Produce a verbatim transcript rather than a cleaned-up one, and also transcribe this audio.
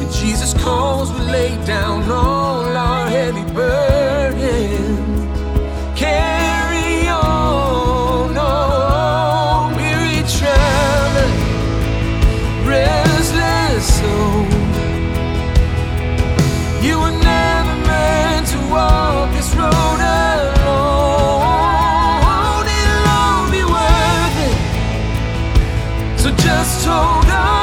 Jesus calls, we lay down all our heavy burdens. Carry on, oh, weary traveler, restless soul. You were never meant to walk this road alone. It'll all be worth it, so just hold on.